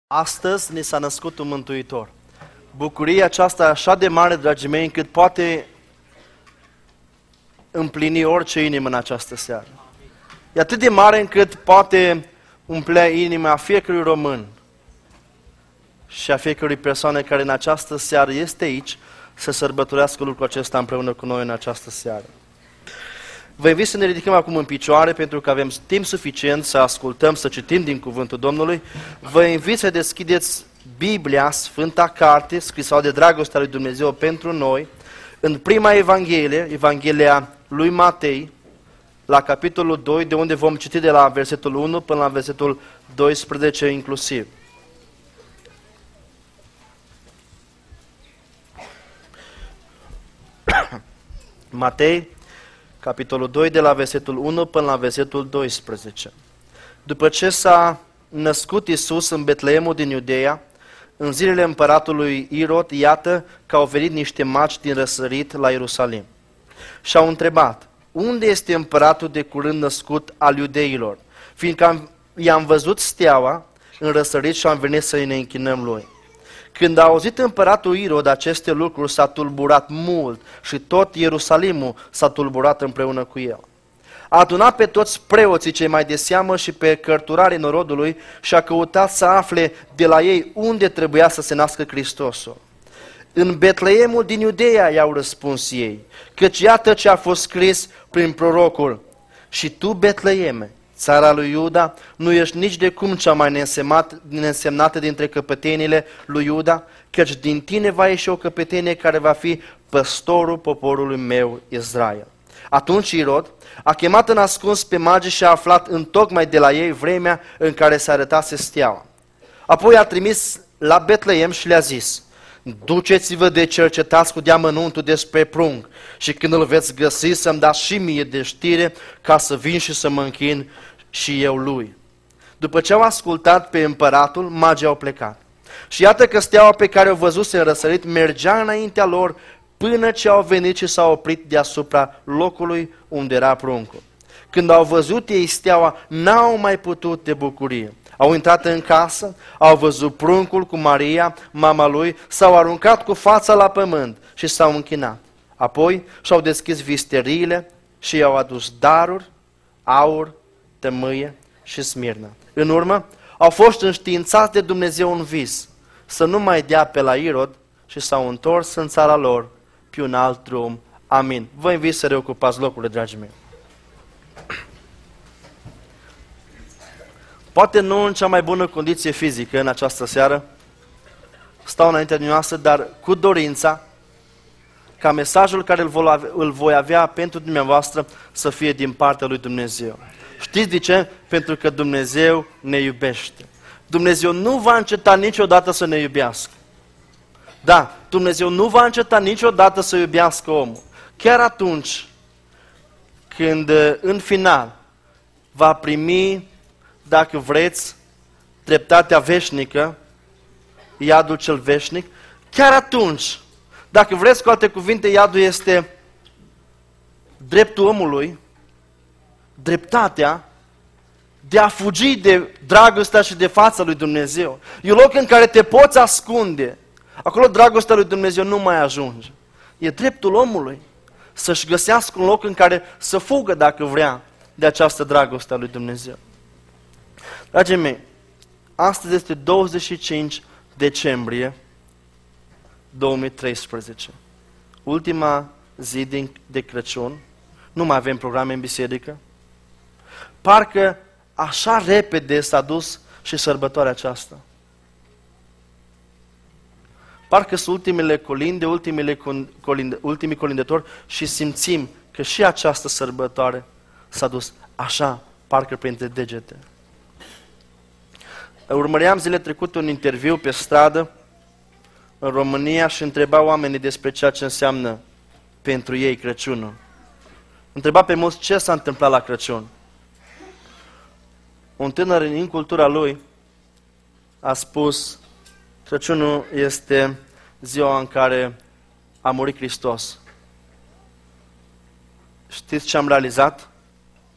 Astăzi ni s-a născut un Mântuitor. Bucuria aceasta e așa de mare, dragii mei, încât poate împlini orice inimă în această seară. E atât de mare încât poate umplea inima fiecărui român și a fiecărui persoană care în această seară este aici să sărbătorească lucrul acesta împreună cu noi în această seară. Vă invit să ne ridicăm acum în picioare pentru că avem timp suficient să ascultăm, să citim din Cuvântul Domnului. Vă invit să deschideți Biblia, Sfânta Carte, scrisoarea de dragostea lui Dumnezeu pentru noi, în prima Evanghelie, Evanghelia lui Matei, la capitolul 2, de unde vom citi de la versetul 1 până la versetul 12 inclusiv. Matei, capitolul 2, de la versetul 1 până la versetul 12. După ce s-a născut Iisus în Betleemul din Iudeea, în zilele împăratului Irod, iată că au venit niște magi din răsărit la Ierusalim. Și au întrebat, unde este împăratul de curând născut al iudeilor? Fiindcă i-am văzut steaua în răsărit și am venit să ne închinăm lui. Când a auzit împăratul Irod aceste lucruri, s-a tulburat mult și tot Ierusalimul s-a tulburat împreună cu el. A adunat pe toți preoții cei mai de seamă și pe cărturarii norodului și a căutat să afle de la ei unde trebuia să se nască Hristosul. În Betleemul din Iudeea, i-au răspuns ei, căci iată ce a fost scris prin prorocul. Și tu, Betleeme, țara lui Iuda, nu ești nici de cum cea mai neînsemnată dintre căpetenile lui Iuda, căci din tine va ieși o căpetenie care va fi păstorul poporului meu, Israel. Atunci Irod a chemat în ascuns pe magi și a aflat întocmai de la ei vremea în care se arătase steaua. Apoi a trimis la Betleem și le-a zis, duceți-vă de cercetați cu deamănuntul despre prunc și când îl veți găsi să-mi dați și mie de știre ca să vin și să mă închin și eu lui. După ce au ascultat pe împăratul, magii au plecat. Și iată că steaua pe care o văzuse în răsărit mergea înaintea lor până ce au venit și s-au oprit deasupra locului unde era pruncul. Când au văzut ei steaua, n-au mai putut de bucurie. Au intrat în casă, au văzut pruncul cu Maria, mama lui, s-au aruncat cu fața la pământ și s-au închinat. Apoi și-au deschis visteriile și i-au adus daruri, aur, tămâie și smirnă. În urmă, au fost înștiințați de Dumnezeu în vis, să nu mai dea pe la Irod și s-au întors în țara lor pe un alt drum. Amin. Vă invit să reocupați locurile, dragii mei. Poate nu în cea mai bună condiție fizică în această seară, stau înaintea noastră, dar cu dorința ca mesajul care îl voi avea pentru dumneavoastră să fie din partea lui Dumnezeu. Știți de ce? Pentru că Dumnezeu ne iubește. Dumnezeu nu va înceta niciodată să ne iubească. Da, Dumnezeu nu va înceta niciodată să iubească omul. Chiar atunci când în final va primi, dacă vreți, dreptatea veșnică, iadul cel veșnic, chiar atunci, dacă vreți, cu alte cuvinte, iadul este dreptul omului, dreptatea de a fugi de dragostea și de fața lui Dumnezeu. E un loc în care te poți ascunde. Acolo dragostea lui Dumnezeu nu mai ajunge. E dreptul omului să-și găsească un loc în care să fugă, dacă vrea, de această dragoste a lui Dumnezeu. Dragii mei, astăzi este 25 decembrie 2013. Ultima zi de Crăciun. Nu mai avem programe în biserică. Parcă așa repede s-a dus și sărbătoarea aceasta. Parcă sunt ultimele colinde, ultimii colindetori și simțim că și această sărbătoare s-a dus așa, parcă printre degete. Urmăream zile trecute un interviu pe stradă în România și întreba oamenii despre ceea ce înseamnă pentru ei Crăciunul. Întreba pe mulți ce s-a întâmplat la Crăciun. Un tânăr în cultura lui a spus, Crăciunul este ziua în care a murit Hristos. Știți ce am realizat?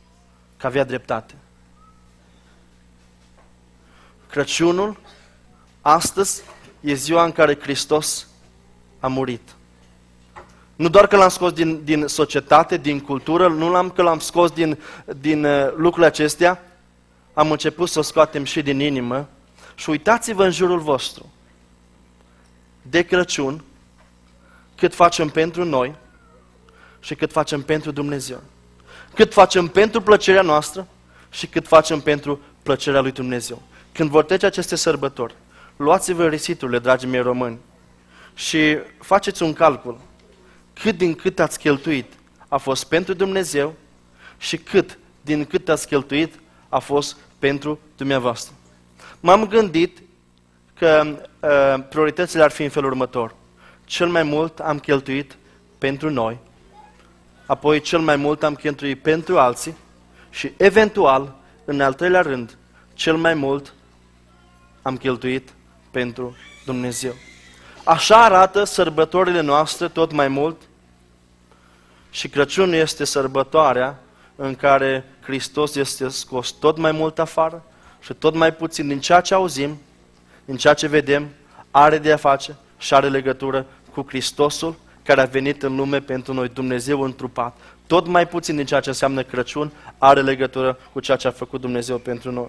Că avea dreptate. Crăciunul Astăzi e ziua în care Hristos a murit. Nu doar că l-am scos din societate, din cultură, că l-am scos din lucrurile acestea, am început să o scoatem și din inimă. Și uitați-vă în jurul vostru, de Crăciun, cât facem pentru noi și cât facem pentru Dumnezeu. Cât facem pentru plăcerea noastră și cât facem pentru plăcerea lui Dumnezeu. Când vor trece aceste sărbători, luați-vă risiturile, dragii mei români, și faceți un calcul. Cât din cât ați cheltuit a fost pentru Dumnezeu și cât din cât ați cheltuit a fost pentru dumneavoastră. M-am gândit că prioritățile ar fi în felul următor. Cel mai mult am cheltuit pentru noi, apoi cel mai mult am cheltuit pentru alții și eventual, în al treilea rând, cel mai mult am cheltuit pentru Dumnezeu. Așa arată sărbătorile noastre tot mai mult și Crăciunul este sărbătoarea în care Hristos este scos tot mai mult afară și tot mai puțin din ceea ce auzim, din ceea ce vedem, are de a face și are legătură cu Hristosul care a venit în lume pentru noi, Dumnezeu întrupat. Tot mai puțin din ceea ce înseamnă Crăciun are legătură cu ceea ce a făcut Dumnezeu pentru noi.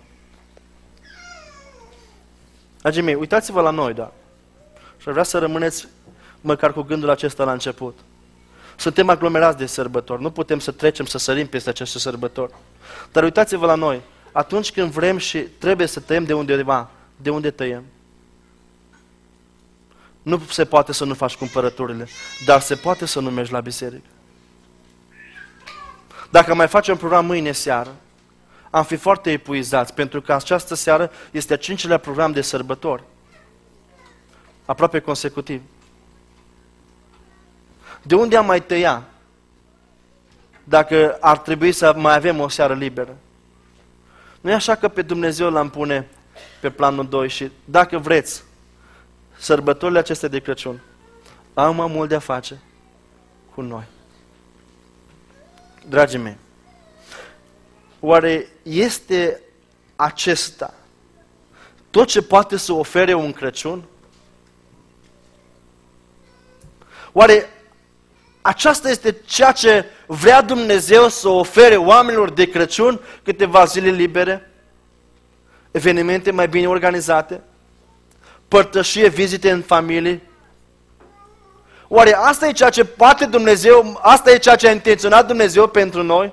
Dragii mei, uitați-vă la noi, da? Și vreau să rămâneți măcar cu gândul acesta la început. Suntem aglomerați de sărbători, nu putem să trecem, să sărim peste aceste sărbători. Dar uitați-vă la noi, atunci când vrem și trebuie să tăiem de undeva, de unde tăiem? Nu se poate să nu faci cumpărăturile, dar se poate să nu mergi la biserică. Dacă mai facem program mâine seară, am fi foarte epuizați, pentru că această seară este a 5-lea program de sărbători, aproape consecutiv. De unde am mai tăia dacă ar trebui să mai avem o seară liberă? Nu e așa că pe Dumnezeu l-am pune pe planul 2 și dacă vreți, sărbătorile acestea de Crăciun au mai mult de a face cu noi. Dragii mei, oare este acesta tot ce poate să ofere un Crăciun? Oare aceasta este ceea ce vrea Dumnezeu să ofere oamenilor de Crăciun? Câteva zile libere, evenimente mai bine organizate, părtășie, vizite în familie. Oare asta e ceea ce poate Dumnezeu, asta e ceea ce a intenționat Dumnezeu pentru noi?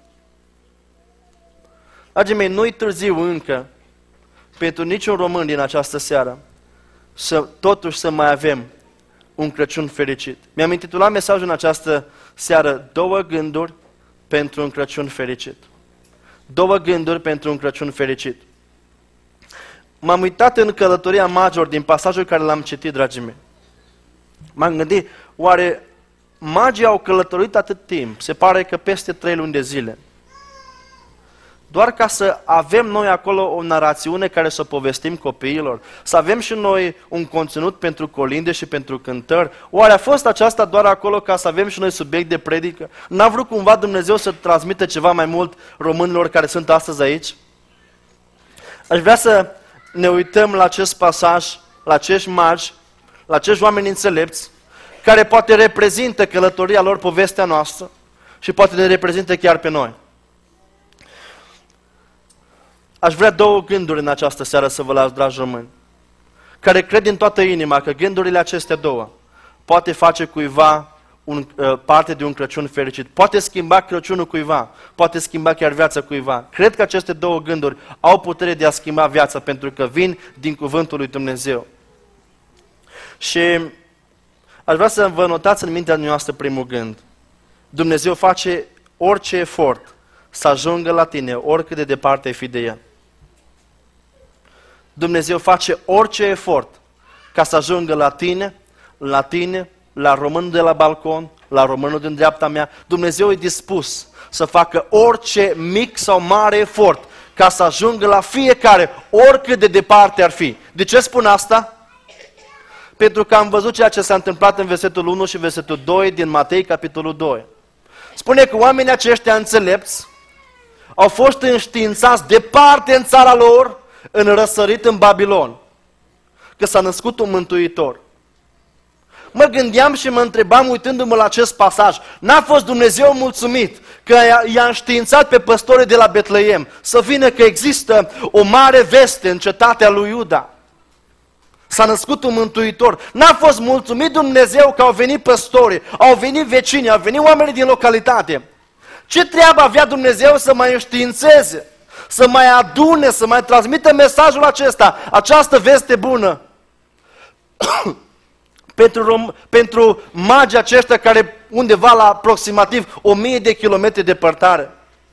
Dragii mei, nu-i târziu încă pentru niciun român din această seară totuși să mai avem un Crăciun fericit. Mi-am intitulat mesajul în această seară 2 gânduri pentru un Crăciun fericit. 2 gânduri pentru un Crăciun fericit. M-am uitat în Călătoria Magilor din pasajul care l-am citit, dragii mei. M-am gândit, oare magii au călătorit atât timp? Se pare că peste 3 luni de zile. Doar ca să avem noi acolo o narațiune care să o povestim copiilor, să avem și noi un conținut pentru colinde și pentru cântări. Oare a fost aceasta doar acolo ca să avem și noi subiect de predică? N-a vrut cumva Dumnezeu să transmită ceva mai mult românilor care sunt astăzi aici? Aș vrea să ne uităm la acest pasaj, la acești magi, la acești oameni înțelepți, care poate reprezintă călătoria lor, povestea noastră și poate ne reprezintă chiar pe noi. Aș vrea 2 gânduri în această seară să vă las, dragi români, care cred din toată inima că gândurile acestea 2 poate face cuiva parte de un Crăciun fericit, poate schimba Crăciunul cuiva, poate schimba chiar viața cuiva. Cred că aceste 2 gânduri au putere de a schimba viața pentru că vin din cuvântul lui Dumnezeu. Și aș vrea să vă notați în mintea noastră primul gând. Dumnezeu face orice efort să ajungă la tine, oricât de departe ai fi de El. Dumnezeu face orice efort ca să ajungă la tine, la românul de la balcon, la românul din dreapta mea. Dumnezeu e dispus să facă orice mic sau mare efort ca să ajungă la fiecare, oricât de departe ar fi. De ce spun asta? Pentru că am văzut ceea ce s-a întâmplat în versetul 1 și versetul 2 din Matei, capitolul 2. Spune că oamenii aceștia înțelepți au fost înștiințați departe în țara lor, în răsărit în Babilon. că s-a născut un mântuitor. Mă gândeam și mă întrebam uitându-mă la acest pasaj, n-a fost Dumnezeu mulțumit că i-a înștiințat pe păstorii de la Betleem să vină că există o mare veste în cetatea lui Iuda. S-a născut un mântuitor. N-a fost mulțumit Dumnezeu că au venit păstorii, au venit vecinii, au venit oamenii din localitate. Ce treabă avea Dumnezeu să mai înștiințeze, să mai adune, să mai transmită mesajul acesta, această veste bună? pentru magii aceștia care undeva la aproximativ 1000 de kilometri departare.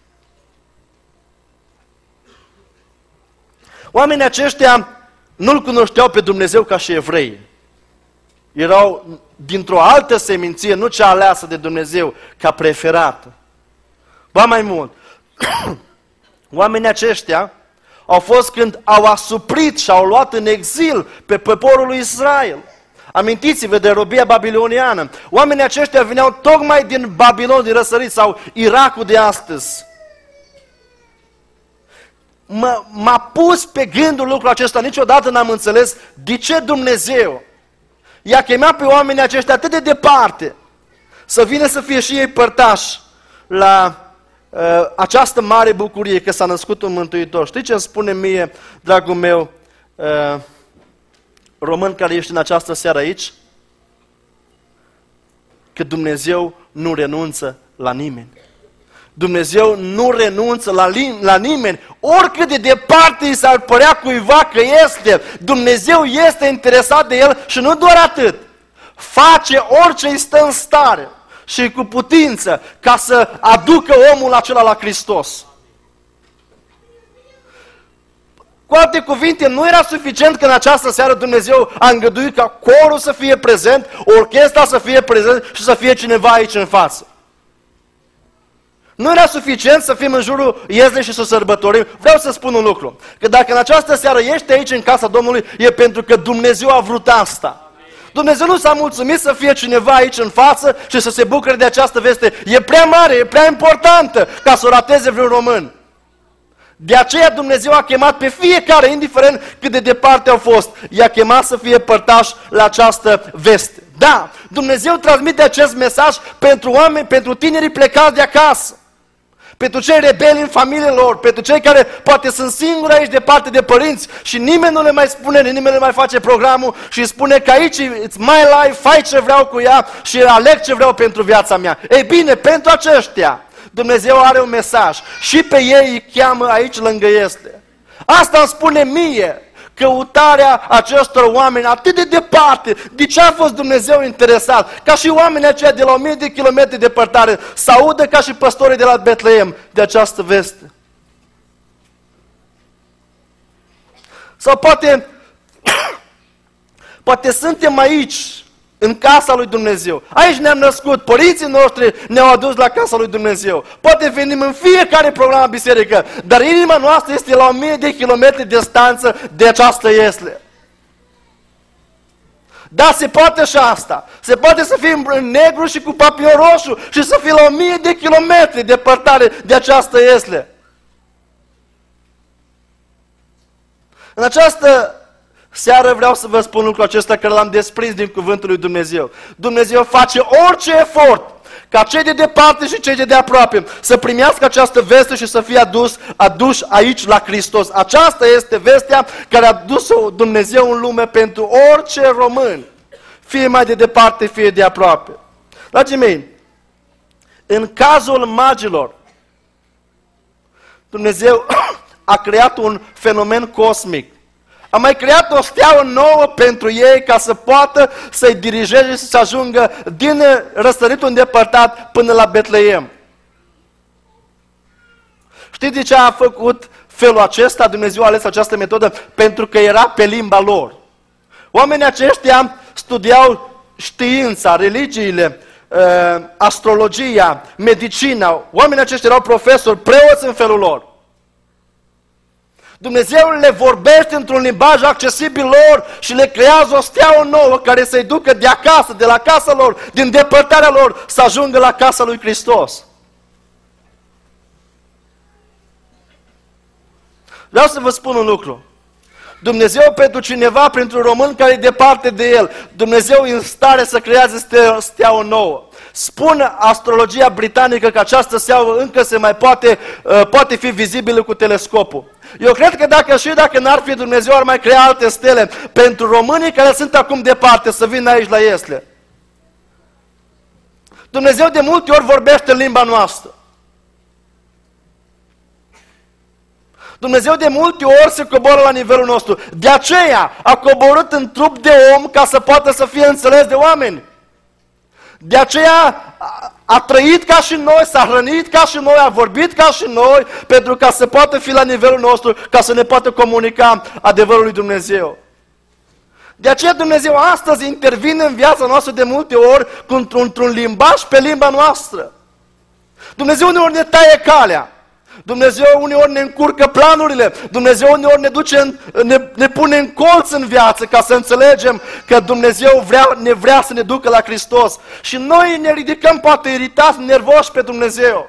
Oamenii aceștia nu-L cunoșteau pe Dumnezeu ca și evrei. Erau dintr-o altă seminție, nu cea aleasă de Dumnezeu, ca preferată. Ba mai mult, oamenii aceștia au fost când au asuprit și au luat în exil pe poporul lui Israel. Amintiți-vă de robia babiloniană. Oamenii aceștia veneau tocmai din Babilon, din răsărit, sau Irakul de astăzi. M-a pus pe gândul lucrul acesta, niciodată n-am înțeles de ce Dumnezeu i-a chemat pe oamenii aceștia atât de departe să vină să fie și ei părtași la această mare bucurie că s-a născut un mântuitor. Știi ce îmi spune mie, dragul meu, român care ești în această seară aici? Că Dumnezeu nu renunță la nimeni. Dumnezeu nu renunță la nimeni, oricât de departe îi s-ar părea cuiva că este. Dumnezeu este interesat de el și nu doar atât. Face orice îi stă în stare și cu putință ca să aducă omul acela la Hristos. Cu alte cuvinte, nu era suficient că în această seară Dumnezeu a îngăduit ca corul să fie prezent, orchestra să fie prezent și să fie cineva aici în față. Nu era suficient să fim în jurul iezlei și să sărbătorim. Vreau să spun un lucru, că dacă în această seară ești aici în casa Domnului, e pentru că Dumnezeu a vrut asta. Dumnezeu nu s-a mulțumit să fie cineva aici în față și să se bucure de această veste. E prea mare, e prea importantă ca să o rateze vreun român. De aceea Dumnezeu a chemat pe fiecare, indiferent cât de departe au fost, i-a chemat să fie părtași la această veste. Da, Dumnezeu transmite acest mesaj pentru oameni, pentru tinerii plecați de acasă, pentru cei rebeli în familiile lor, pentru cei care poate sunt singuri aici departe de părinți și nimeni nu le mai spune, nimeni nu le mai face programul și spune că aici it's my life, fai ce vreau cu ea și aleg ce vreau pentru viața mea. Ei bine, pentru aceștia Dumnezeu are un mesaj și pe ei îi cheamă aici lângă este. Asta îmi spune mie căutarea acestor oameni atât de departe. De ce a fost Dumnezeu interesat? Ca și oamenii aceia de la 1000 de kilometri departare să audă ca și păstorii de la Betleem de această veste. Sau poate suntem aici în casa lui Dumnezeu. Aici ne-am născut, părinții noștri ne-au adus la casa lui Dumnezeu. Poate venim în fiecare program la biserică, dar inima noastră este la 1000 de kilometri distanță de această iesle. Da, se poate și asta. Se poate să fii în negru și cu papillon roșu și să fii la 1000 de kilometri departare de această iesle. În această seară vreau să vă spun lucrul acesta care l-am desprins din cuvântul lui Dumnezeu. Dumnezeu face orice efort ca cei de departe și cei de aproape să primească această veste și să fie aduși aici la Hristos. Aceasta este vestea care a dus-o Dumnezeu în lume pentru orice român, fie mai de departe, fie de aproape. Dragii mei, în cazul magilor, Dumnezeu a creat un fenomen cosmic. A mai creat o steaua nouă pentru ei ca să poată să-i dirigeze și să ajungă din răsăritul îndepărtat până la Betleem. Știți de ce a făcut felul acesta? Dumnezeu a ales această metodă pentru că era pe limba lor. Oamenii aceștia studiau știința, religiile, astrologia, medicina. Oamenii aceștia erau profesori, preoți în felul lor. Dumnezeu le vorbește într-un limbaj accesibil lor și le creează o steaua nouă care să-i ducă de acasă, de la casa lor, din depărtarea lor, să ajungă la casa lui Hristos. Vreau să vă spun un lucru. Dumnezeu pentru cineva, printr-un român care e departe de El. Dumnezeu e în stare să creeze steaua nouă. Spune astrologia britanică că această steaua încă se mai poate fi vizibilă cu telescopul. Eu cred că dacă n-ar fi Dumnezeu, ar mai crea alte stele pentru românii care sunt acum departe să vină aici la Iesle. Dumnezeu de multe ori vorbește în limba noastră. Dumnezeu de multe ori se coboară la nivelul nostru. De aceea a coborât în trup de om ca să poată să fie înțeles de oameni. De aceea a trăit ca și noi, s-a hrănit ca și noi, a vorbit ca și noi, pentru ca să poată fi la nivelul nostru, ca să ne poată comunica adevărul lui Dumnezeu. De aceea Dumnezeu astăzi intervine în viața noastră de multe ori într-un limbaj pe limba noastră. Dumnezeu uneori ne taie calea. Dumnezeu uneori ne încurcă planurile. Dumnezeu uneori ne pune în colț în viață ca să înțelegem că Dumnezeu ne vrea să ne ducă la Hristos. Și noi ne ridicăm poate iritați, nervoși pe Dumnezeu.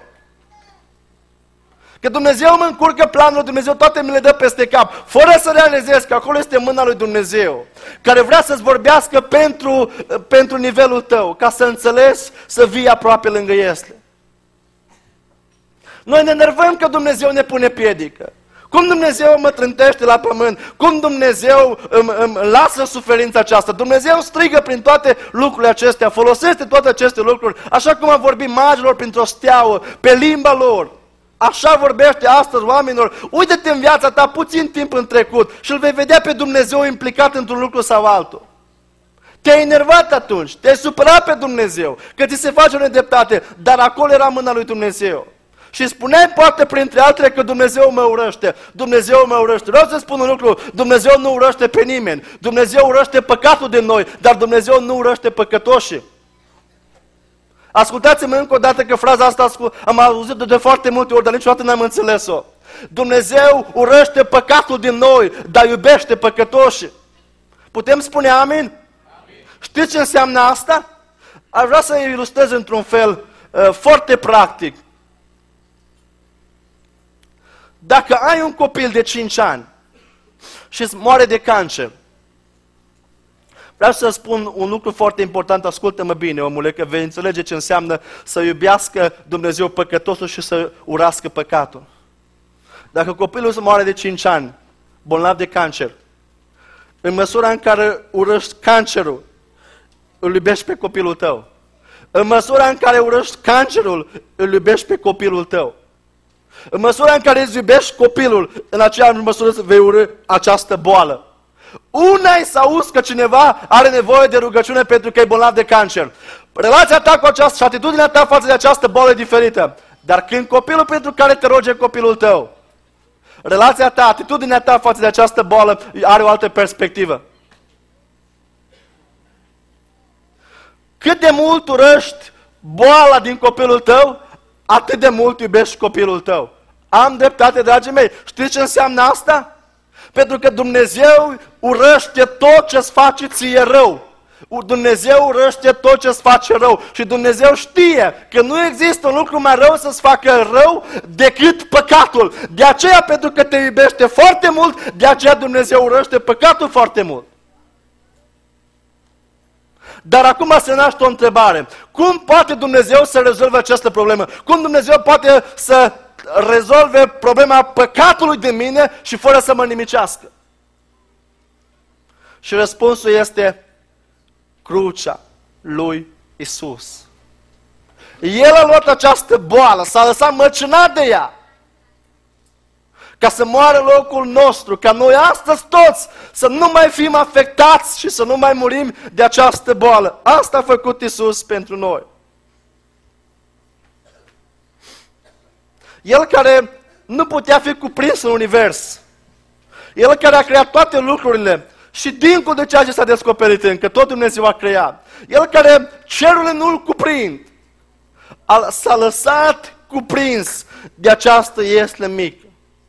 Că Dumnezeu mă încurcă planul, Dumnezeu toate mi le dă peste cap, fără să realizez că acolo este mâna lui Dumnezeu, care vrea să-ți vorbească pentru nivelul tău, ca să înțelegi, să vii aproape lângă Iesle. Noi ne enervăm că Dumnezeu ne pune piedică. Cum Dumnezeu mă trântește la pământ? Cum Dumnezeu îmi lasă suferința aceasta? Dumnezeu strigă prin toate lucrurile acestea, folosește toate aceste lucruri, așa cum a vorbit magilor printr-o steaua, pe limba lor. Așa vorbește astăzi oamenilor. Uită-te în viața ta puțin timp în trecut și îl vei vedea pe Dumnezeu implicat într-un lucru sau altul. Te-ai enervat atunci, te-ai supărat pe Dumnezeu, că ți se face o nedreptate, dar acolo era mâna lui Dumnezeu. Și spuneai poate printre altele că Dumnezeu mă urăște. Dumnezeu mă urăște. Vreau să spun un lucru, Dumnezeu nu urăște pe nimeni. Dumnezeu urăște păcatul de noi, dar Dumnezeu nu urăște păcătoșii. Ascultați-mă încă o dată că fraza asta am auzit-o de foarte multe ori, dar niciodată n-am înțeles-o. Dumnezeu urăște păcatul din noi, dar iubește păcătoșii. Putem spune amin? Amin. Știți ce înseamnă asta? Aș vrea să ilustrez într-un fel foarte practic. Dacă ai un copil de 5 ani și îți moare de cancer, vreau să spun un lucru foarte important, ascultă-mă bine, omule, că vei înțelege ce înseamnă să iubească Dumnezeu păcătosul și să urască păcatul. Dacă copilul îți moare de 5 ani, bolnav de cancer, în măsura în care urăști cancerul, îl iubești pe copilul tău. În măsura în care urăști cancerul, îl iubești pe copilul tău. În măsura în care îți iubești copilul, în aceeași măsură vei urâ această boală. Una-i să auzi că cineva are nevoie de rugăciune pentru că e bolnav de cancer. Relația ta cu această și atitudinea ta față de această boală e diferită. Dar când copilul pentru care te roge copilul tău, relația ta, atitudinea ta față de această boală are o altă perspectivă. Cât de mult urăști boala din copilul tău, atât de mult iubești copilul tău. Am dreptate, dragii mei. Știți ce înseamnă asta? Pentru că Dumnezeu urăște tot ce-ți face ție rău. Dumnezeu urăște tot ce-ți face rău. Și Dumnezeu știe că nu există un lucru mai rău să-ți facă rău decât păcatul. De aceea, pentru că te iubește foarte mult, de aceea Dumnezeu urăște păcatul foarte mult. Dar acum se naște o întrebare. Cum poate Dumnezeu să rezolve această problemă? Cum Dumnezeu poate să rezolve problema păcatului de mine și fără să mă nimicească? Și răspunsul este crucea lui Isus. El a luat această boală, s-a lăsat măcinat de ea, ca să moară locul nostru, ca noi astăzi toți să nu mai fim afectați și să nu mai murim de această boală. Asta a făcut Isus pentru noi. El care nu putea fi cuprins în univers, El care a creat toate lucrurile și dincolo de ceea ce s-a descoperit încă, tot Dumnezeu a creat. El care cerurile nu-l cuprind, s-a lăsat cuprins de această Iesle mică.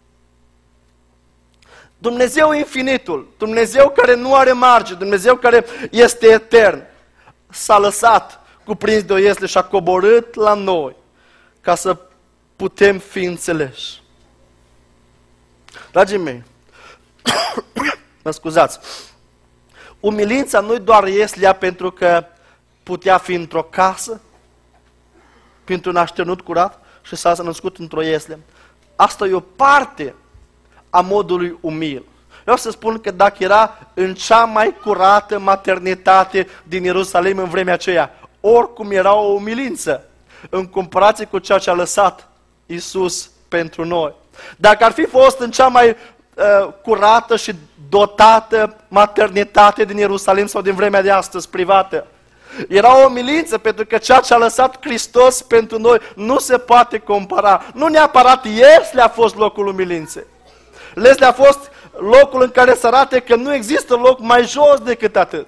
Dumnezeu infinitul, Dumnezeu care nu are margine, Dumnezeu care este etern, s-a lăsat cuprins de o Iesle și a coborât la noi ca să putem fi înțeleși. Dragii mei, Mă scuzați. Umilința nu-i doar ieslea pentru că putea fi într-o casă, printr-un așternut curat și s-a născut într-o iesle. Asta e o parte a modului umil. Vreau să spun că dacă era în cea mai curată maternitate din Ierusalim în vremea aceea, oricum era o umilință în comparație cu ceea ce a lăsat Iisus pentru noi. Dacă ar fi fost în cea mai curată și dotată maternitate din Ierusalim sau din vremea de astăzi, privată, era o umilință pentru că ceea ce a lăsat Hristos pentru noi nu se poate compara. Nu neapărat Iesle a fost locul umilinței. Iesle a fost locul în care să arate că nu există loc mai jos decât atât.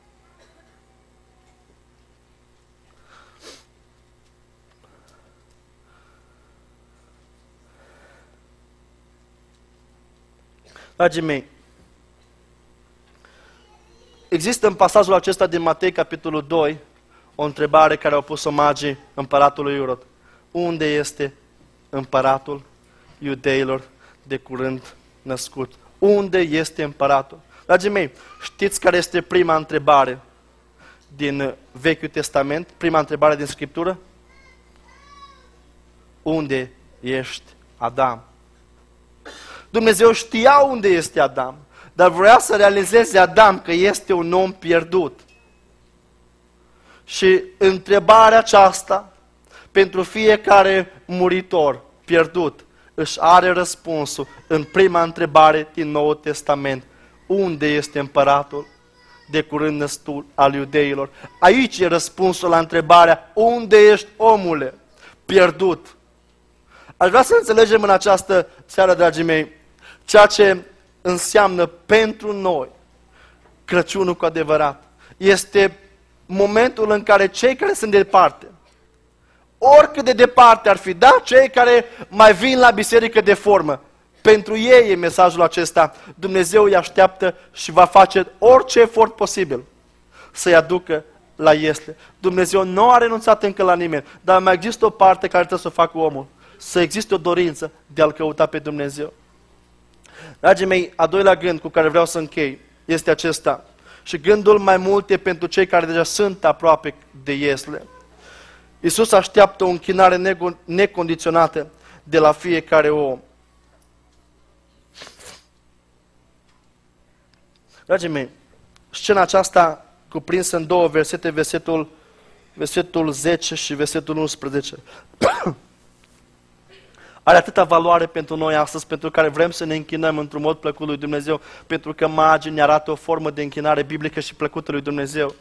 Dragii mei, există în pasajul acesta din Matei, capitolul 2, o întrebare care au pus-o magii împăratului Irod. Unde este împăratul iudeilor de curând născut? Unde este împăratul? Dragii mei, știți care este prima întrebare din Vechiul Testament? Prima întrebare din Scriptură? Unde ești, Adam? Dumnezeu știa unde este Adam, dar vrea să realizeze Adam că este un om pierdut. Și întrebarea aceasta, pentru fiecare muritor pierdut, își are răspunsul în prima întrebare din Noul Testament. Unde este împăratul de curând născut al iudeilor? Aici e răspunsul la întrebarea, unde ești, omule, pierdut? Aș vrea să înțelegem în această seară, dragii mei, ceea ce înseamnă pentru noi Crăciunul cu adevărat. Este momentul în care cei care sunt departe, oricât de departe ar fi, da, cei care mai vin la biserică de formă, pentru ei e mesajul acesta. Dumnezeu îi așteaptă și va face orice efort posibil să-i aducă la iesle. Dumnezeu nu a renunțat încă la nimeni, dar mai există o parte care trebuie să o facă omul. Să existe o dorință de a-L căuta pe Dumnezeu. Dragii mei, a doilea gând cu care vreau să închei este acesta. Și gândul mai mult e pentru cei care deja sunt aproape de iesle. Iisus așteaptă o închinare necondiționată de la fiecare om. Dragii mei, scena aceasta cuprinsă în două versete, versetul 10 și versetul 11. Are atâta valoare pentru noi astăzi, pentru care vrem să ne închinăm într-un mod plăcut lui Dumnezeu, pentru că magii ne arată o formă de închinare biblică și plăcută lui Dumnezeu.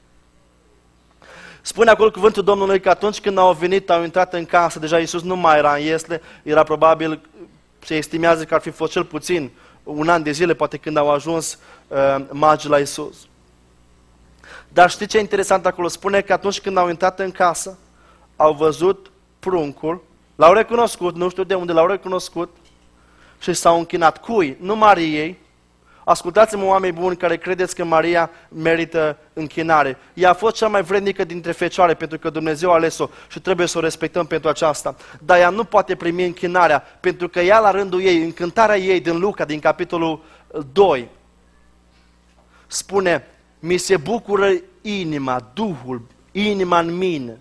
Spune acolo cuvântul Domnului că atunci când au venit, au intrat în casă, deja Iisus nu mai era în iesle, era probabil, se estimează că ar fi fost cel puțin un an de zile, poate când au ajuns magii la Iisus. Dar știți ce e interesant acolo? Spune că atunci când au intrat în casă, au văzut pruncul, l-au recunoscut, nu știu de unde l-au recunoscut și s-au închinat. Cui? Nu Mariei. Ascultați-mă, oameni buni care credeți că Maria merită închinare. Ea a fost cea mai vrednică dintre fecioare pentru că Dumnezeu a ales-o și trebuie să o respectăm pentru aceasta. Dar ea nu poate primi închinarea pentru că ea la rândul ei, în cântarea ei din Luca, din capitolul 2, spune: mi se bucură inima, Duhul, inima în mine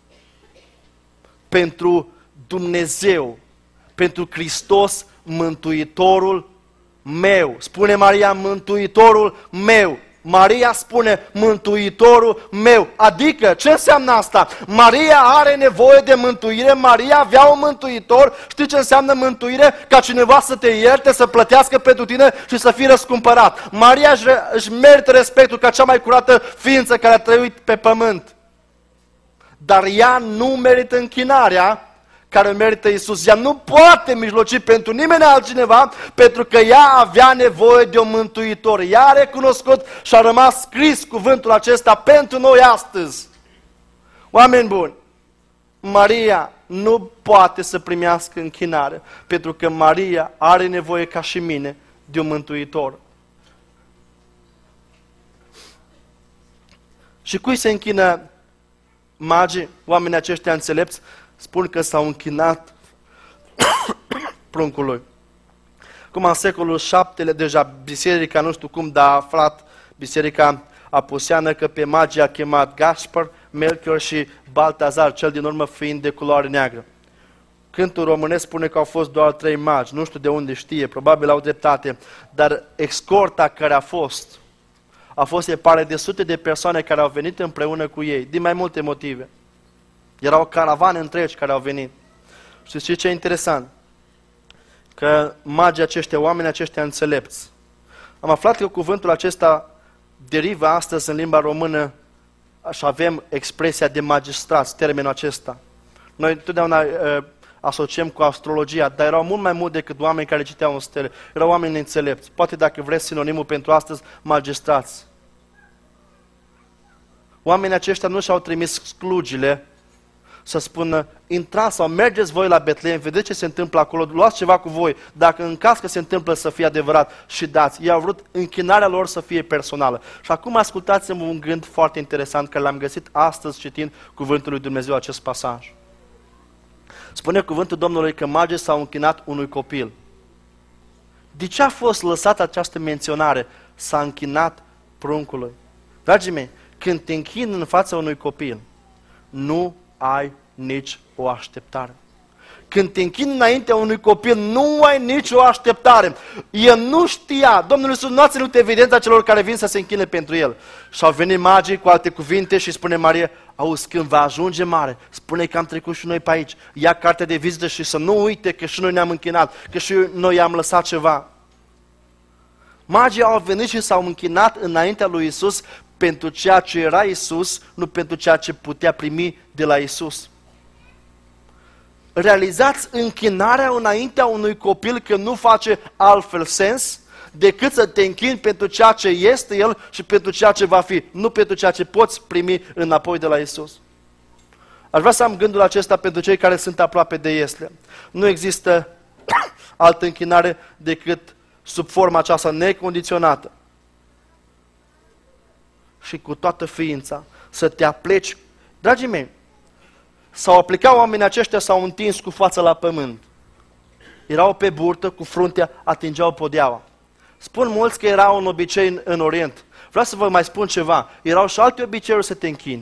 pentru Dumnezeu, pentru Hristos, Mântuitorul meu. Spune Maria, Mântuitorul meu. Maria spune, Mântuitorul meu. Adică, ce înseamnă asta? Maria are nevoie de mântuire, Maria avea un mântuitor. Știi ce înseamnă mântuire? Ca cineva să te ierte, să plătească pentru tine și să fii răscumpărat. Maria își merită respectul ca cea mai curată ființă care a trăit pe pământ. Dar ea nu merită închinarea care merită Iisus. Ea nu poate mijloci pentru nimeni altcineva, pentru că ea avea nevoie de un mântuitor. Ea a recunoscut și a rămas scris cuvântul acesta pentru noi astăzi. Oameni buni, Maria nu poate să primească închinare, pentru că Maria are nevoie ca și mine de un mântuitor. Și cui se închină magii, oamenii aceștia înțelepți? Spun că s-au închinat pruncului. Cum în secolul VII, deja biserica, nu știu cum, dar a aflat biserica apuseană că pe magii a chemat Gaspar, Melchior și Baltazar, cel din urmă fiind de culoare neagră. Cântul românesc spune că au fost doar 3 magi, nu știu de unde știe, probabil au dreptate, dar escorta care a fost, se pare, de sute de persoane care au venit împreună cu ei, din mai multe motive. Erau caravane întregi care au venit. Și ce e interesant? Că magii aceștia, oamenii aceștia înțelepți. Am aflat că cuvântul acesta derivă astăzi în limba română și avem expresia de magistrați, termenul acesta. Noi totdeauna asociem cu astrologia, dar erau mult mai mult decât oameni care citeau în stele. Erau oameni înțelepți. Poate dacă vreți sinonimul pentru astăzi, magistrați. Oamenii aceștia nu și-au trimis slugile să spună, intrați sau mergeți voi la Betleem, vedeți ce se întâmplă acolo, luați ceva cu voi, dacă în caz că se întâmplă să fie adevărat și dați. Ei au vrut închinarea lor să fie personală. Și acum ascultați-mă un gând foarte interesant care l-am găsit astăzi citind cuvântul lui Dumnezeu acest pasaj. Spune cuvântul Domnului că magii s-au închinat unui copil. De ce a fost lăsată această menționare? S-a închinat pruncului. Dragii mei, când te închini în fața unui copil, nu ai nici o așteptare. Când te închini înaintea unui copil, nu ai nici o așteptare. El nu știa. Domnul Iisus nu a ținut evidența celor care vin să se închine pentru El. Și au venit magii, cu alte cuvinte, și spune Maria, auzi, când va ajunge mare, spune că am trecut și noi pe aici. Ia cartea de vizită și să nu uite că și noi ne-am închinat, că și noi i-am lăsat ceva. Magii au venit și s-au închinat înaintea lui Iisus pentru ceea ce era Iisus, nu pentru ceea ce putea primi de la Iisus. Realizați închinarea înaintea unui copil că nu face altfel sens decât să te închini pentru ceea ce este El și pentru ceea ce va fi, nu pentru ceea ce poți primi înapoi de la Iisus. Aș vrea să am gândul acesta pentru cei care sunt aproape de Iesle. Nu există altă închinare decât sub forma aceasta necondiționată și cu toată ființa să te apleci. Dragii mei, s-au aplicat oamenii aceștia, s-au întins cu fața la pământ. Erau pe burtă, cu fruntea, atingeau podeaua. Spun mulți că era un obicei în Orient. Vreau să vă mai spun ceva. Erau și alte obiceiuri să te închini.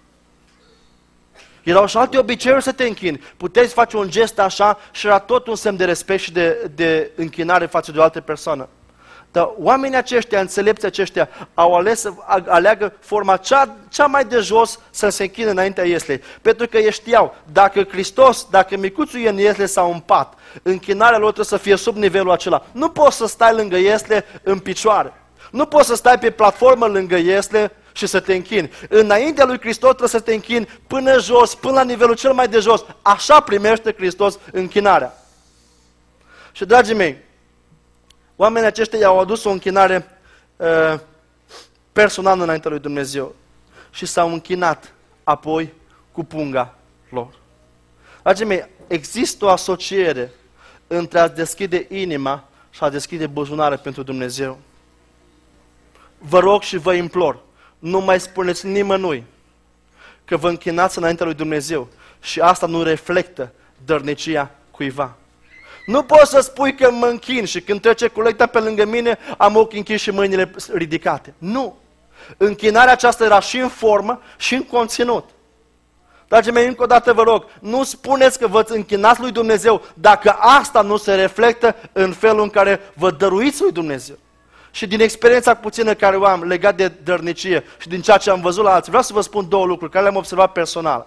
Erau și alte obiceiuri să te închini. Puteai să faci un gest așa și era tot un semn de respect și de închinare față de o altă persoană. Dar oamenii aceștia, înțelepți aceștia, au ales să aleagă forma cea mai de jos să se închină înaintea Ieslei. Pentru că ei știau, dacă Hristos, dacă micuțul e în Iesle sau în pat, închinarea lor trebuie să fie sub nivelul acela. Nu poți să stai lângă Iesle în picioare. Nu poți să stai pe platformă lângă Iesle și să te închini. Înaintea lui Hristos trebuie să te închini până jos, până la nivelul cel mai de jos. Așa primește Hristos închinarea. Și dragii mei, oamenii aceștia i-au adus o închinare personală înaintea lui Dumnezeu și s-au închinat apoi cu punga lor. Dragii mei, există o asociere între a deschide inima și a deschide buzunare pentru Dumnezeu. Vă rog și vă implor, nu mai spuneți nimănui că vă închinați înaintea lui Dumnezeu și asta nu reflectă dărnicia cuiva. Nu poți să spui că mă închin și când trece colecta pe lângă mine am ochii închiși și mâinile ridicate. Nu! Închinarea aceasta era și în formă și în conținut. Dragii mei, încă o dată vă rog, nu spuneți că vă închinați lui Dumnezeu dacă asta nu se reflectă în felul în care vă dăruiți lui Dumnezeu. Și din experiența puțină care o am legat de dărnicie și din ceea ce am văzut la alții, vreau să vă spun două lucruri care le-am observat personal.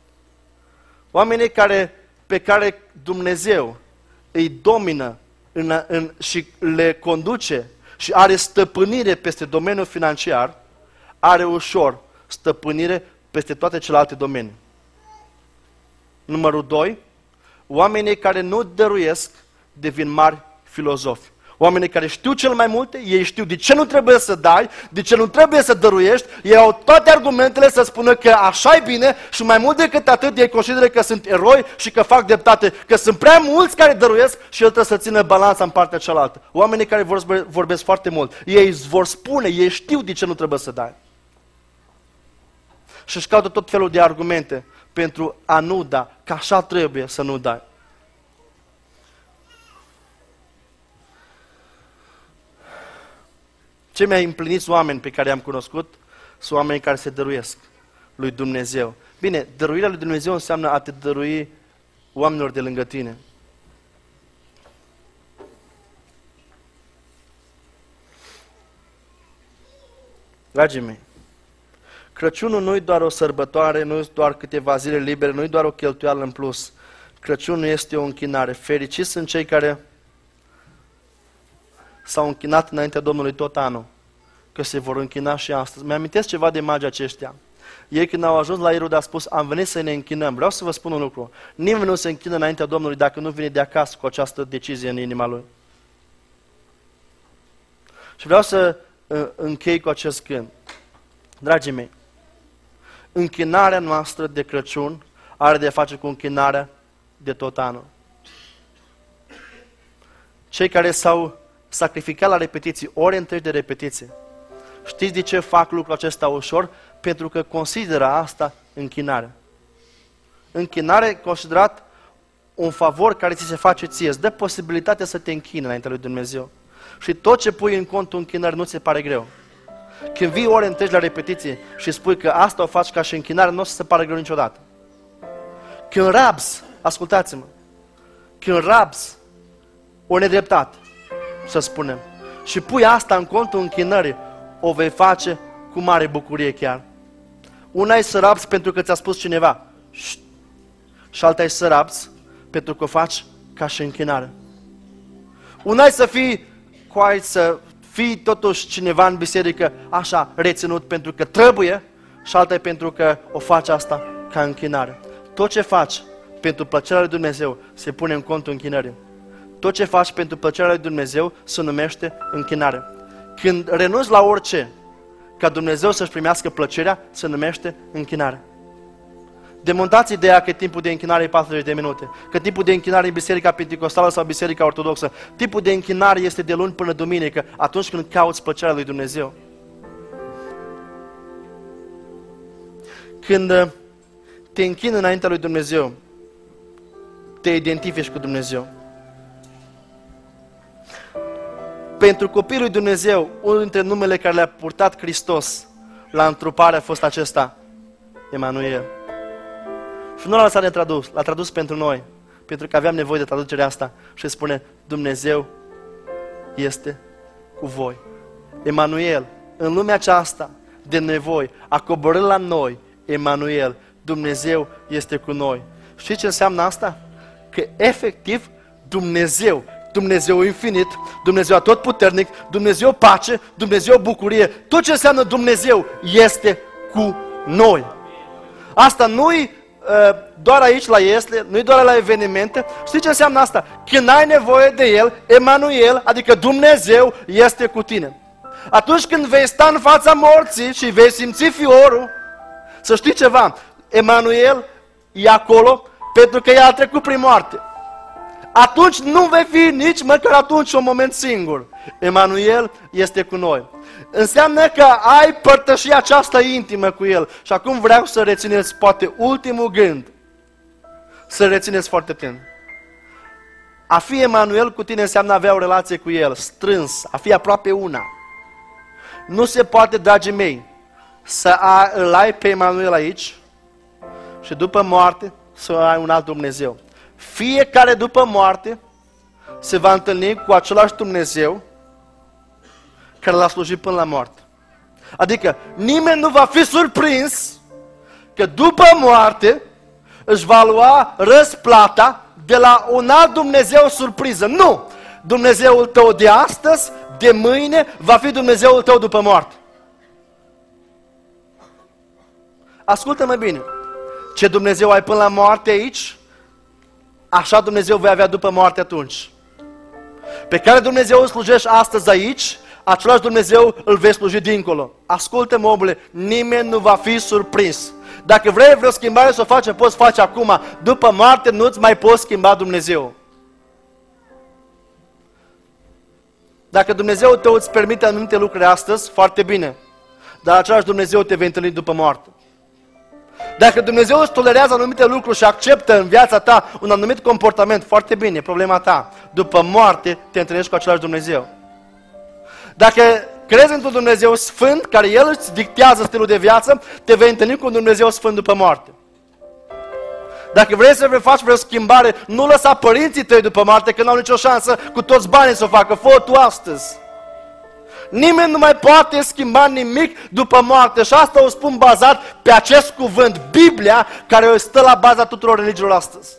Oamenii pe care Dumnezeu îi domină și le conduce și are stăpânire peste domeniul financiar, are ușor stăpânire peste toate celelalte domenii. Numărul 2, oamenii care nu dăruiesc devin mari filozofi. Oamenii care știu cel mai multe, ei știu de ce nu trebuie să dai, de ce nu trebuie să dăruiești, ei au toate argumentele să spună că așa e bine și mai mult decât atât ei consideră că sunt eroi și că fac dreptate, că sunt prea mulți care dăruiesc și el trebuie să țină balanța în partea cealaltă. Oamenii care vorbesc foarte mult, ei vor spune, ei știu de ce nu trebuie să dai. Și își caută tot felul de argumente pentru a nu da, că așa trebuie să nu dai. Cei mai împliniți oameni pe care i-am cunoscut sunt oamenii care se dăruiesc lui Dumnezeu. Bine, dăruirea lui Dumnezeu înseamnă a te dărui oamenilor de lângă tine. Dragii mei, Crăciunul nu e doar o sărbătoare, nu e doar câteva zile libere, nu e doar o cheltuială în plus. Crăciunul este o închinare. Fericiți sunt cei care s-au închinat înaintea Domnului tot anul, că se vor închina și astăzi. Mi-amintesc ceva de magii aceștia. Ei când au ajuns la Irod a spus, am venit să ne închinăm. Vreau să vă spun un lucru. Nimeni nu se închină înaintea Domnului dacă nu vine de acasă cu această decizie în inima lui. Și vreau să închei cu acest cânt. Dragii mei, închinarea noastră de Crăciun are de a face cu închinarea de tot anul. Cei care s-au sacrificat la repetiții, ore întregi de repetiție, știți de ce fac lucrul acesta ușor? Pentru că consideră asta închinare. Închinare considerat un favor care ți se face ție, îți dă posibilitatea să te închini înaintea lui Dumnezeu. Și tot ce pui în contul închinării nu ți se pare greu. Când vii ore întregi la repetiție și spui că asta o faci ca și închinare, nu o să se pare greu niciodată. Când rabzi, ascultați-mă, când rabzi o nedreptate, să spunem, și pui asta în contul închinării, o vei face cu mare bucurie chiar. Una e să rabzi pentru că ți-a spus cineva, și alta e să rabzi pentru că o faci ca și închinare. Una e să fii totuși cineva în biserică așa reținut pentru că trebuie, și alta e pentru că o faci asta ca închinare. Tot ce faci pentru plăcerea lui Dumnezeu se pune în contul închinării. Tot ce faci pentru plăcerea lui Dumnezeu se numește închinare. Când renunți la orice ca Dumnezeu să-și primească plăcerea, se numește închinare. Demontați ideea că timpul de închinare e 40 de minute, că timpul de închinare e Biserica Pentecostală sau Biserica Ortodoxă. Timpul de închinare este de luni până duminică, atunci când cauți plăcerea lui Dumnezeu. Când te închini înaintea lui Dumnezeu, te identifici cu Dumnezeu. Pentru copiii lui Dumnezeu, unul dintre numele care le-a purtat Hristos la întrupare a fost acesta, Emanuel. Și nu l-a lăsat netradus, l-a tradus pentru noi, pentru că aveam nevoie de traducerea asta și spune, Dumnezeu este cu voi. Emanuel, în lumea aceasta de nevoi, a coborât la noi, Emanuel, Dumnezeu este cu noi. Știți ce înseamnă asta? Că efectiv Dumnezeu infinit, Dumnezeu atotputernic, Dumnezeu pace, Dumnezeu bucurie, tot ce înseamnă Dumnezeu este cu noi. Asta nu-i doar aici la Iesle, nu-i doar la evenimente. Știi ce înseamnă asta? Când ai nevoie de El, Emanuel, adică Dumnezeu, este cu tine. Atunci când vei sta în fața morții și vei simți fiorul, să știi ceva, Emanuel e acolo pentru că El a trecut prin moarte. Atunci nu vei fi nici măcar atunci un moment singur. Emanuel este cu noi. Înseamnă că ai părtășia aceasta intimă cu El. Și acum vreau să rețineți poate ultimul gând. Să rețineți foarte atent. A fi Emanuel cu tine înseamnă a avea o relație cu El, strâns, a fi aproape una. Nu se poate, dragii mei, să îl ai pe Emanuel aici și după moarte să ai un alt Dumnezeu. Fiecare după moarte se va întâlni cu același Dumnezeu care l-a slujit până la moarte. Adică nimeni nu va fi surprins că după moarte își va lua răsplata de la un alt Dumnezeu surpriză. Nu! Dumnezeul tău de astăzi, de mâine, va fi Dumnezeul tău după moarte. Ascultă-mă bine. Ce Dumnezeu ai până la moarte aici, așa Dumnezeu vei avea după moarte atunci. Pe care Dumnezeu îl slujești astăzi aici, același Dumnezeu îl vei sluji dincolo. Ascultă-mă, omule, nimeni nu va fi surprins. Dacă vrei vreo schimbare să o faci, poți face acum. După moarte nu-ți mai poți schimba Dumnezeu. Dacă Dumnezeu tău îți permite anumite lucruri astăzi, foarte bine. Dar același Dumnezeu te vei întâlni după moarte. Dacă Dumnezeu îți tolerează anumite lucruri și acceptă în viața ta un anumit comportament, foarte bine, problema ta. După moarte te întâlnești cu același Dumnezeu. Dacă crezi într-un Dumnezeu sfânt, care El îți dictează stilul de viață, te vei întâlni cu un Dumnezeu sfânt după moarte. Dacă vrei să faci vreo schimbare, nu lăsa părinții tăi după moarte, că n-au nicio șansă cu toți banii să o facă. Fă-o tu astăzi. Nimeni nu mai poate schimba nimic după moarte și asta o spun bazat pe acest cuvânt, Biblia, care stă la baza tuturor religiilor astăzi.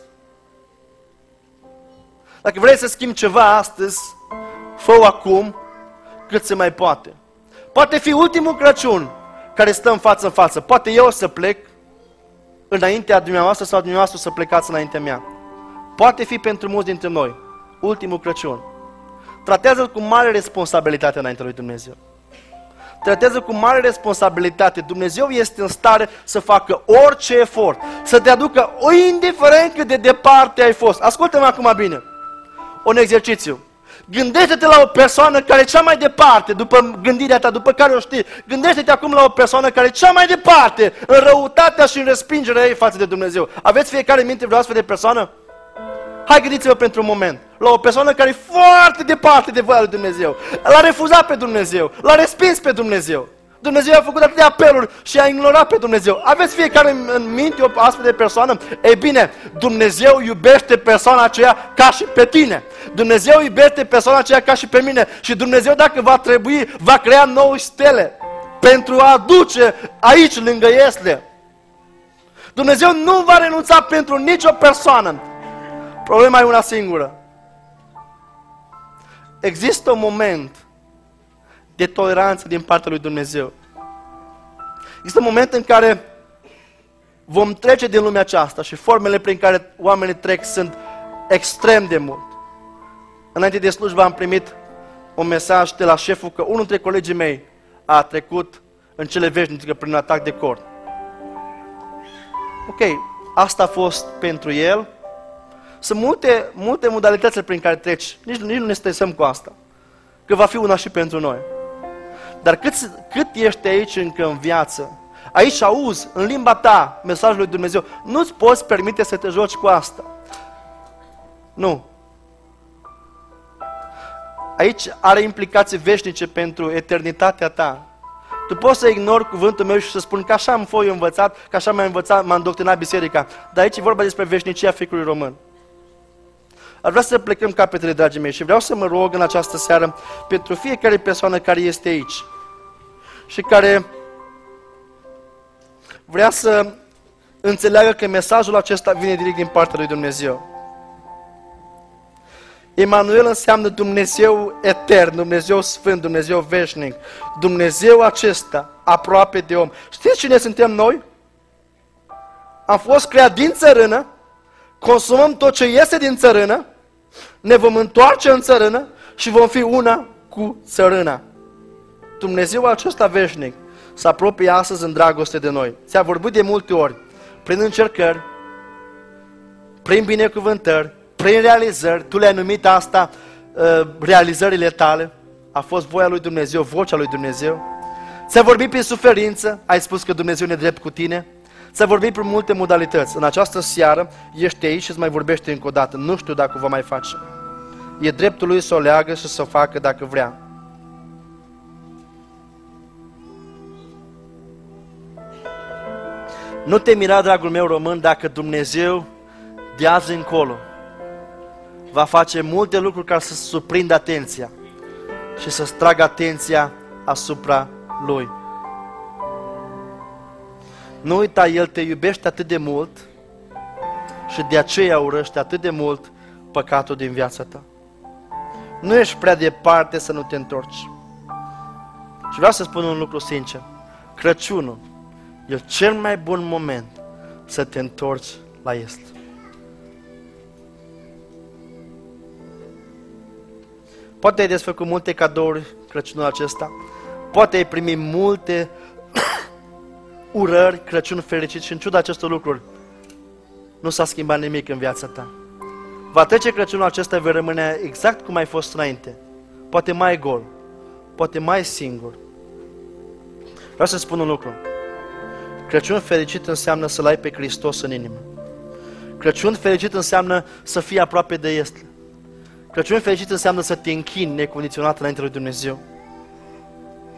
Dacă vrei să schimbi ceva astăzi, fă-o acum cât se mai poate. Poate fi ultimul Crăciun care stă în față. Poate eu să plec înaintea dumneavoastră sau dumneavoastră să plecați înaintea mea. Poate fi pentru mulți dintre noi ultimul Crăciun. Tratează-l cu mare responsabilitate înaintea lui Dumnezeu. Tratează cu mare responsabilitate. Dumnezeu este în stare să facă orice efort, să te aducă, indiferent cât de departe ai fost. Ascultă-mă acum bine. Un exercițiu. Gândește-te la o persoană care e cea mai departe, după gândirea ta, după care o știi. Gândește-te acum la o persoană care e cea mai departe în răutatea și în respingerea ei față de Dumnezeu. Aveți fiecare în minte vreo astfel de persoană? Hai, gândiți-vă pentru un moment la o persoană care e foarte departe de voia lui Dumnezeu. L-a refuzat pe Dumnezeu, l-a respins pe Dumnezeu. Dumnezeu a făcut atâtea apeluri și a ignorat pe Dumnezeu. Aveți fiecare în minte o astfel de persoană? Ei bine, Dumnezeu iubește persoana aceea ca și pe tine. Dumnezeu iubește persoana aceea ca și pe mine. Și Dumnezeu, dacă va trebui, va crea nouă stele pentru a aduce aici, lângă Iesle. Dumnezeu nu va renunța pentru nicio persoană. Problema e una singură. Există un moment de toleranță din partea lui Dumnezeu. Există un moment în care vom trece din lumea aceasta și formele prin care oamenii trec sunt extrem de mult. Înainte de slujbă am primit un mesaj de la șeful că unul dintre colegii mei a trecut în cele veșnice prin un atac de cord. Ok, asta a fost pentru el. Sunt multe modalități prin care treci. Nici nu ne stresăm cu asta. Că va fi una și pentru noi. Dar cât ești aici încă în viață, aici auzi în limba ta mesajul lui Dumnezeu, nu-ți poți permite să te joci cu asta. Nu. Aici are implicații veșnice pentru eternitatea ta. Tu poți să ignori cuvântul meu și să spun că așa am fost eu învățat, că așa m-a îndoctrinat biserica. Dar aici e vorba despre veșnicia fiecărui român. Aș vrea să plecăm capetele, dragii mei, și vreau să mă rog în această seară pentru fiecare persoană care este aici și care vrea să înțeleagă că mesajul acesta vine direct din partea lui Dumnezeu. Emanuel înseamnă Dumnezeu etern, Dumnezeu sfânt, Dumnezeu veșnic, Dumnezeu acesta aproape de om. Știți cine suntem noi? Am fost creat din țărână, consumăm tot ce iese din țărână, ne vom întoarce în țărână și vom fi una cu țărâna. Dumnezeu acesta veșnic se apropie astăzi în dragoste de noi. Ți-a vorbit de multe ori, prin încercări, prin binecuvântări, prin realizări. Tu le-ai numit asta realizările tale. A fost voia lui Dumnezeu, vocea lui Dumnezeu. Ți-a vorbit prin suferință, ai spus că Dumnezeu ne drept cu tine. Ți-a vorbit prin multe modalități. În această seară ești aici și îți mai vorbește încă o dată. Nu știu dacă o va mai face. E dreptul lui să o leagă și să o facă dacă vrea. Nu te mira, dragul meu român, dacă Dumnezeu de azi încolo va face multe lucruri ca să surprindă atenția și să-ți tragă atenția asupra Lui. Nu uita, El te iubește atât de mult și de aceea urăște atât de mult păcatul din viața ta. Nu ești prea departe să nu te întorci. Și vreau să spun un lucru sincer. Crăciunul e cel mai bun moment să te întorci la Est. Poate ai desfăcut multe cadouri Crăciunul acesta. Poate ai primit multe urări, Crăciun fericit, și în ciuda acestor lucruri nu s-a schimbat nimic în viața ta. Va trece Crăciunul acesta, vei rămâne exact cum ai fost înainte. Poate mai gol, poate mai singur. Vreau să spun un lucru. Crăciun fericit înseamnă să-L ai pe Hristos în inimă. Crăciun fericit înseamnă să fii aproape de Iesle. Crăciun fericit înseamnă să te închini necondiționat înainte lui Dumnezeu.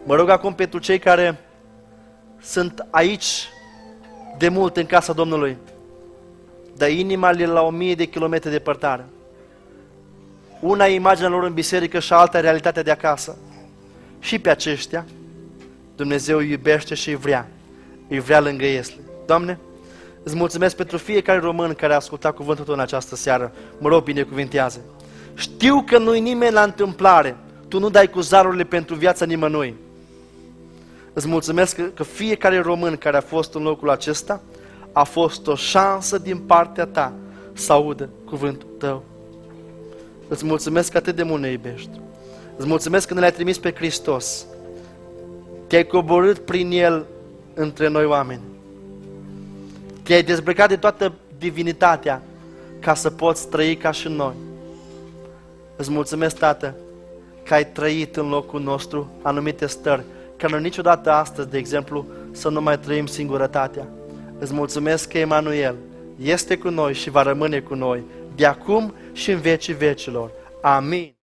Mă rog acum pentru cei care sunt aici de mult în casa Domnului, dar inima le la 1000 de kilometri departare. Una e imaginea lor în biserică și alta e realitatea de acasă. Și pe aceștia Dumnezeu îi iubește și îi vrea lângă Esle. Doamne, îți mulțumesc pentru fiecare român care a ascultat cuvântul Tău în această seară. Mă rog, binecuvintează. Știu că nu-i nimeni la întâmplare. Tu nu dai cu zarurile pentru viața nimănui. Îți mulțumesc că fiecare român care a fost în locul acesta a fost o șansă din partea Ta să audă cuvântul Tău. Îți mulțumesc că atât de mult ne iubești. Îți mulțumesc că ne l-ai trimis pe Hristos. Te-ai coborât prin El între noi oameni. Te-ai dezbrăcat de toată divinitatea ca să poți trăi ca și noi. Îți mulțumesc, Tată, că ai trăit în locul nostru anumite stări, ca noi niciodată astăzi, de exemplu, să nu mai trăim singurătatea. Îți mulțumesc că Emanuel este cu noi și va rămâne cu noi de acum și în vecii vecilor. Amin.